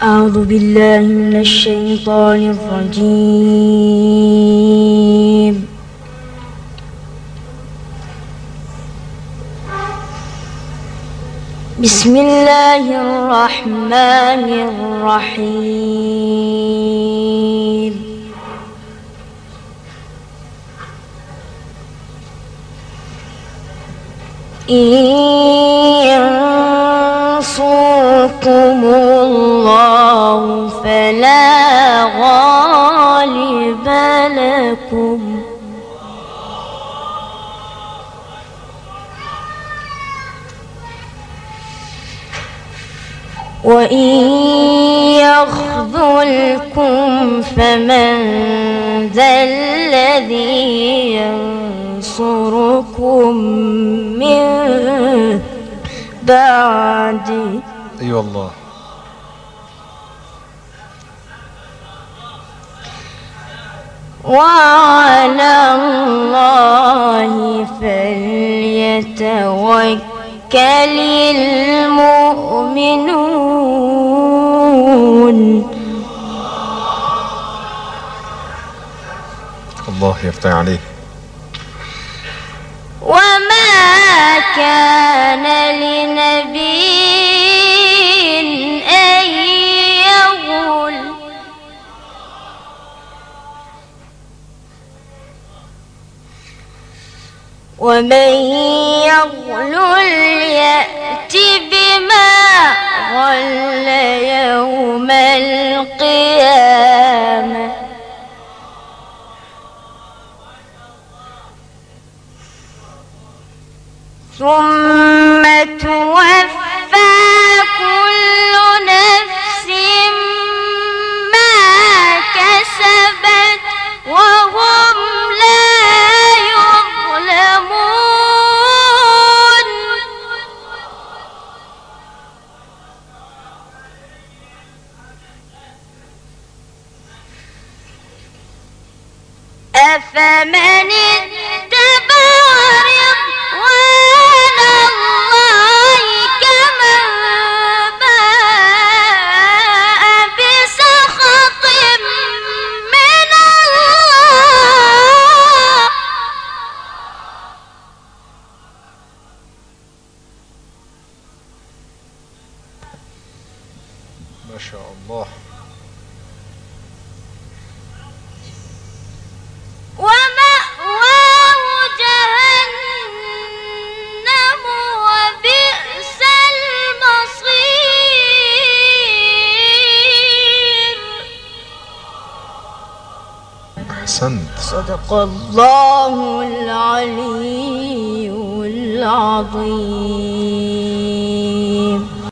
أعوذ بالله من الشيطان الرجيم. بسم الله الرحمن الرحيم. إن ينصركم الله فلا غالب لكم وإن يخذلكم فمن ذا الذي ينصركم من بعده. أي والله. وعلى الله فليتوكل المؤمنون. الله يفتح عليك. وما كان لنبي أن يغل ومن يغلل يأت بما غل يوم القيامة ثم توفى كل نفس ما كسبت وهم لا يظلمون. أفمن اتبع رضوان الله كمن باء بسخط من الله ما شاء الله. ومأواه جهنم وبئس المصير. أحسنت. صدق الله العلي العظيم.